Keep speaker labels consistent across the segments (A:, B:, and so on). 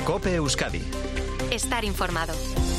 A: COPE Euskadi.
B: Estar informado.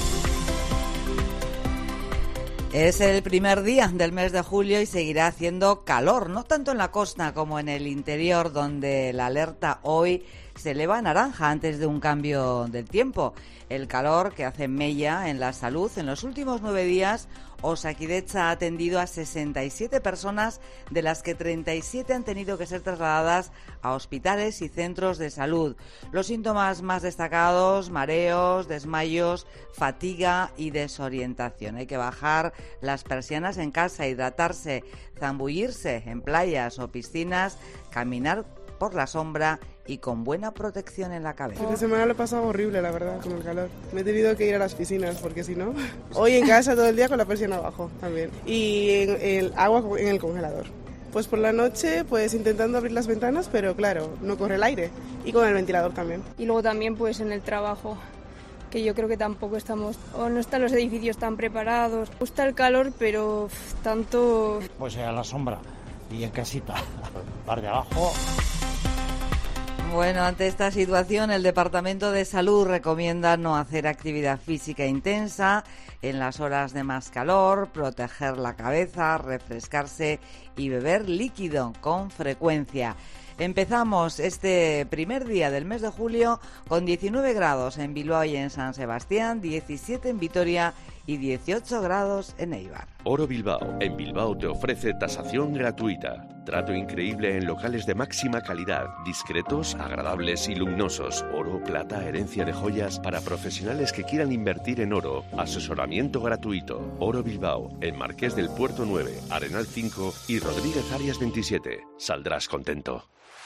C: Es el primer día del mes de julio y seguirá haciendo calor, no tanto en la costa como en el interior, donde la alerta hoy se eleva a naranja antes de un cambio del tiempo. El calor que hace mella en la salud. En los últimos 9 días, Osakidetza ha atendido a 67 personas, de las que 37 han tenido que ser trasladadas a hospitales y centros de salud. Los síntomas más destacados: mareos, desmayos, fatiga y desorientación. Hay que bajar las persianas en casa, hidratarse, zambullirse en playas o piscinas, caminar por la sombra y con buena protección en la cabeza.
D: El fin de semana lo he pasado horrible, la verdad, con el calor. Me he tenido que ir a las piscinas, porque si no... Hoy en casa todo el día con la persiana abajo también. Y el agua en el congelador. Pues por la noche, pues intentando abrir las ventanas, pero claro, no corre el aire. Y con el ventilador también.
E: Y luego también pues en el trabajo, que yo creo que tampoco estamos, o no están los edificios tan preparados. Me gusta el calor, pero tanto...
F: Pues a la sombra y en casita. Par de abajo.
C: Bueno, ante esta situación, el Departamento de Salud recomienda no hacer actividad física intensa en las horas de más calor, proteger la cabeza, refrescarse y beber líquido con frecuencia. Empezamos este primer día del mes de julio con 19 grados en Bilbao y en San Sebastián, 17 en Vitoria y 18 grados en Eibar.
G: Oro Bilbao. En Bilbao te ofrece tasación gratuita. Trato increíble en locales de máxima calidad, discretos, agradables y luminosos. Oro, plata, herencia de joyas para profesionales que quieran invertir en oro. Asesoramiento gratuito. Oro Bilbao, en Marqués del Puerto 9, Arenal 5 y Rodríguez Arias 27. Saldrás contento.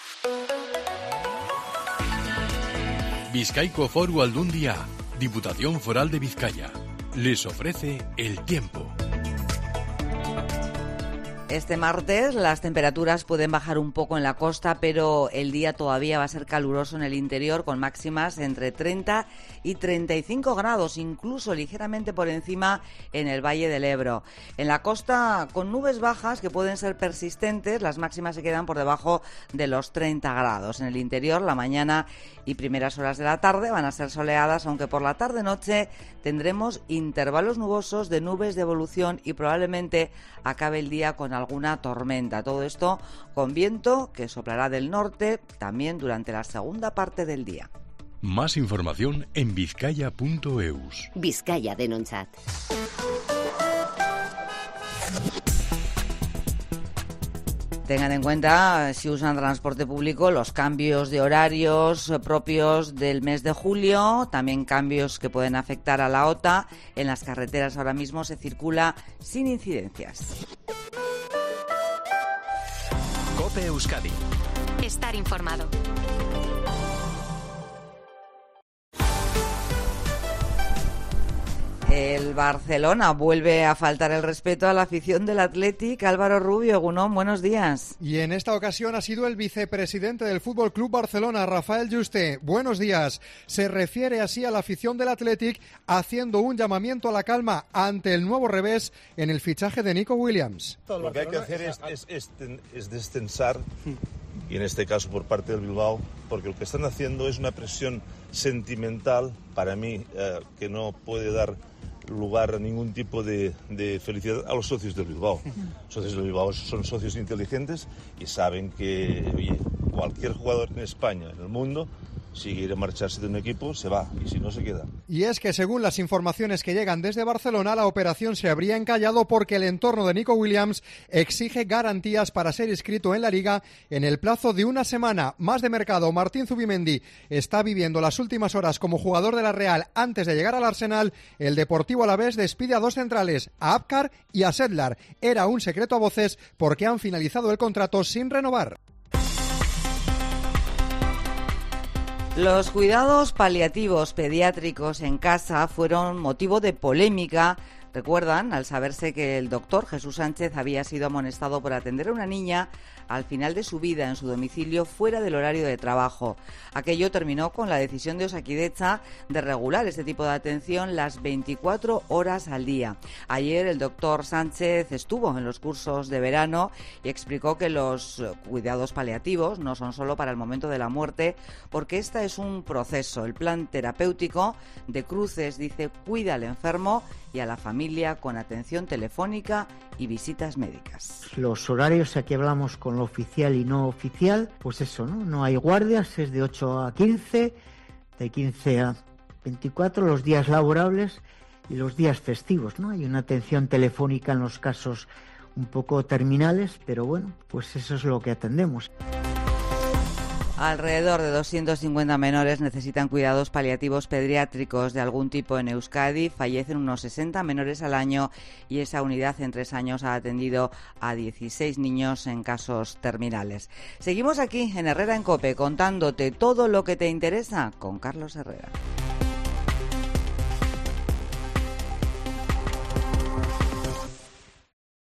H: Bizkaiko Foru Aldundia, Diputación Foral de Vizcaya, les ofrece el tiempo.
C: Este martes las temperaturas pueden bajar un poco en la costa, pero el día todavía va a ser caluroso en el interior, con máximas entre 30 y 35 grados, incluso ligeramente por encima en el Valle del Ebro. En la costa, con nubes bajas que pueden ser persistentes, las máximas se quedan por debajo de los 30 grados. En el interior, la mañana y primeras horas de la tarde van a ser soleadas, aunque por la tarde-noche tendremos intervalos nubosos de nubes de evolución y probablemente acabe el día con alguna tormenta. Todo esto con viento que soplará del norte también durante la segunda parte del día.
H: Más información en bizkaia.eus.
B: Vizcaya Denontzat.
C: Tengan en cuenta, si usan transporte público, los cambios de horarios propios del mes de julio, también cambios que pueden afectar a la OTA. En las carreteras ahora mismo se circula sin incidencias.
A: COPE Euskadi.
B: Estar informado.
C: El Barcelona vuelve a faltar el respeto a la afición del Athletic. Álvaro Rubio, Egunon, buenos días.
I: Y en esta ocasión ha sido el vicepresidente del Fútbol Club Barcelona, Rafael Juste. Buenos días. Se refiere así a la afición del Athletic, haciendo un llamamiento a la calma ante el nuevo revés en el fichaje de Nico Williams.
J: Lo que hay que hacer es descensar, y en este caso por parte del Bilbao, porque lo que están haciendo es una presión sentimental, para mí, que no puede dar lugar a ningún tipo de felicidad a los socios del Bilbao. Los socios del Bilbao son socios inteligentes y saben que, oye, cualquier jugador en España, en el mundo, si quiere marcharse de un equipo, se va, y si no, se queda.
I: Y es que según las informaciones que llegan desde Barcelona, la operación se habría encallado porque el entorno de Nico Williams exige garantías para ser inscrito en la Liga en el plazo de una semana. Más de mercado, Martín Zubimendi está viviendo las últimas horas como jugador de la Real antes de llegar al Arsenal. El Deportivo Alavés despide a 2 centrales, a Apcar y a Sedlar. Era un secreto a voces porque han finalizado el contrato sin renovar.
C: Los cuidados paliativos pediátricos en casa fueron motivo de polémica Recuerdan, al saberse que el doctor Jesús Sánchez había sido amonestado por atender a una niña al final de su vida en su domicilio fuera del horario de trabajo. Aquello terminó con la decisión de Osakidetza de regular este tipo de atención las 24 horas al día. Ayer el doctor Sánchez estuvo en los cursos de verano y explicó que los cuidados paliativos no son solo para el momento de la muerte, porque esta es un proceso. El plan terapéutico de Cruces dice cuida al enfermo y a la familia con atención telefónica y visitas médicas.
K: Los horarios, aquí hablamos con lo oficial y no oficial, pues eso, ¿no? No hay guardias, es de 8 a 15, de 15 a 24 los días laborables y los días festivos, ¿no? Hay una atención telefónica en los casos un poco terminales, pero bueno, pues eso es lo que atendemos.
C: Alrededor de 250 menores necesitan cuidados paliativos pediátricos de algún tipo en Euskadi. Fallecen unos 60 menores al año y esa unidad en 3 años ha atendido a 16 niños en casos terminales. Seguimos aquí en Herrera en COPE contándote todo lo que te interesa con Carlos Herrera.